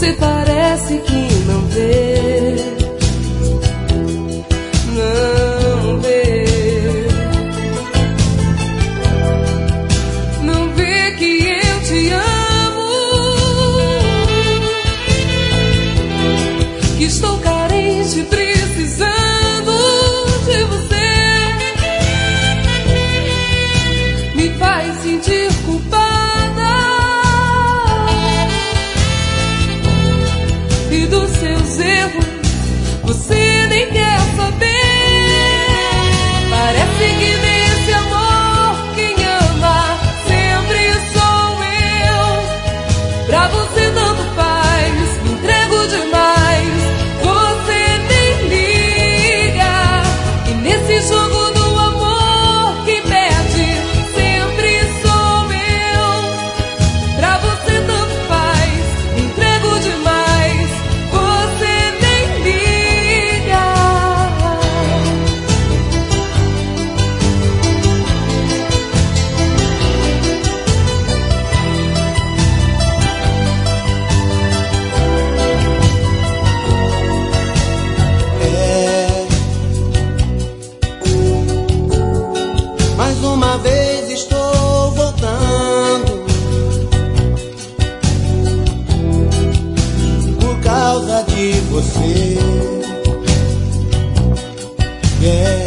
Você parece que não vê, não vê, não vê que eu te amo, que estou carente, precisando de você. Me faz sentir culpada e dos seus erros você nem quer saber. Parece que nesse amor quem ama sempre sou eu. Pra você tanto faz, me entrego demais, você nem liga. E nesse jogo do amor quem perde sempre sou eu. Pra você tanto faz, me entrego demais, você nem liga. Mais uma vez estou voltando por causa de você.